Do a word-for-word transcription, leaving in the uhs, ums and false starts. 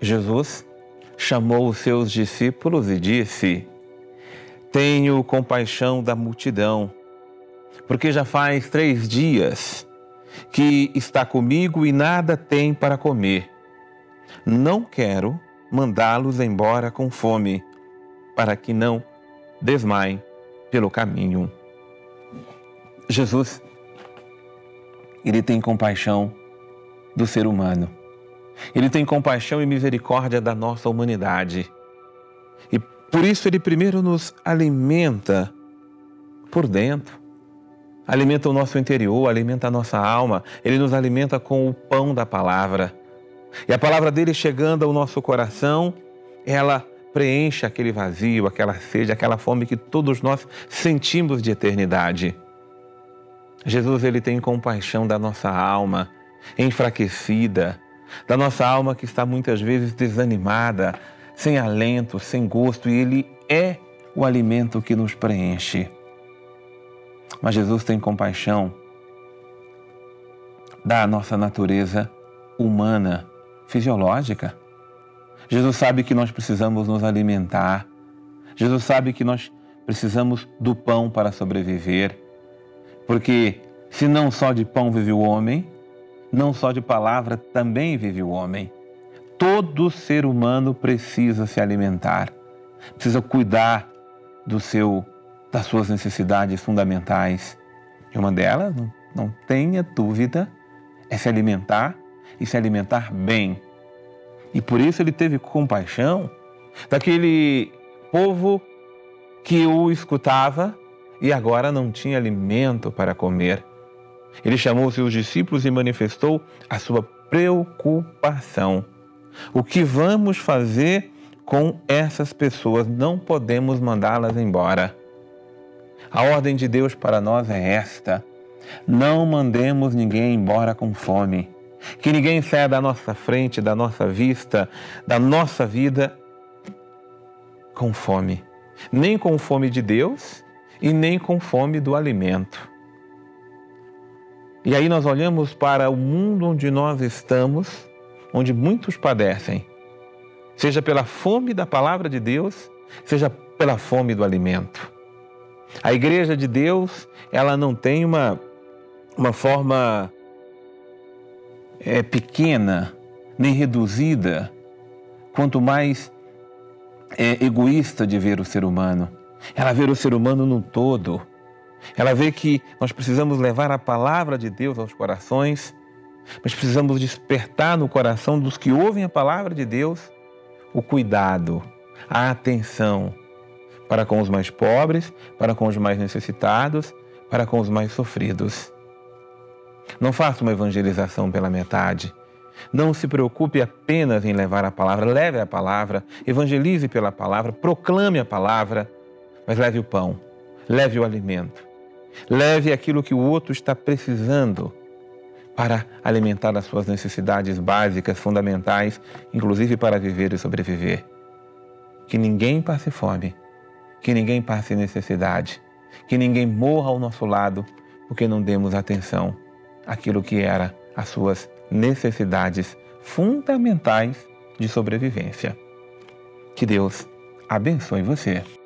Jesus chamou os seus discípulos e disse: tenho compaixão da multidão, porque já faz três dias que está comigo e nada tem para comer. Não quero mandá-los embora com fome, para que não desmaiem pelo caminho. Jesus, Ele tem compaixão do ser humano. Ele tem compaixão e misericórdia da nossa humanidade. E por isso Ele primeiro nos alimenta por dentro. Alimenta o nosso interior, alimenta a nossa alma. Ele nos alimenta com o pão da palavra. E a palavra dele chegando ao nosso coração, ela preenche aquele vazio, aquela sede, aquela fome que todos nós sentimos de eternidade. Jesus, ele tem compaixão da nossa alma enfraquecida, da nossa alma que está muitas vezes desanimada, sem alento, sem gosto, e ele é o alimento que nos preenche. Mas Jesus tem compaixão da nossa natureza humana, fisiológica. Jesus sabe que nós precisamos nos alimentar. Jesus sabe que nós precisamos do pão para sobreviver. Porque se não só de pão vive o homem, não só de palavra também vive o homem. Todo ser humano precisa se alimentar, precisa cuidar do seu, das suas necessidades fundamentais. E uma delas, não, não tenha dúvida, é se alimentar e se alimentar bem. E por isso ele teve compaixão daquele povo que o escutava e agora não tinha alimento para comer. Ele chamou seus discípulos e manifestou a sua preocupação. O que vamos fazer com essas pessoas? Não podemos mandá-las embora. A ordem de Deus para nós é esta: não mandemos ninguém embora com fome. Que ninguém saia da nossa frente, da nossa vista, da nossa vida com fome. Nem com fome de Deus e nem com fome do alimento. E aí nós olhamos para o mundo onde nós estamos, onde muitos padecem, seja pela fome da palavra de Deus, seja pela fome do alimento. A igreja de Deus, ela não tem uma, uma forma é, pequena, nem reduzida, quanto mais é, egoísta de ver o ser humano. Ela vê o ser humano no todo. Ela vê que nós precisamos levar a palavra de Deus aos corações, mas precisamos despertar no coração dos que ouvem a palavra de Deus o cuidado, a atenção para com os mais pobres, para com os mais necessitados, para com os mais sofridos. Não faça uma evangelização pela metade. Não se preocupe apenas em levar a palavra. Leve a palavra, evangelize pela palavra, proclame a palavra, mas leve o pão, leve o alimento. Leve aquilo que o outro está precisando para alimentar as suas necessidades básicas, fundamentais, inclusive para viver e sobreviver. Que ninguém passe fome, que ninguém passe necessidade, que ninguém morra ao nosso lado porque não demos atenção àquilo que era as suas necessidades fundamentais de sobrevivência. Que Deus abençoe você.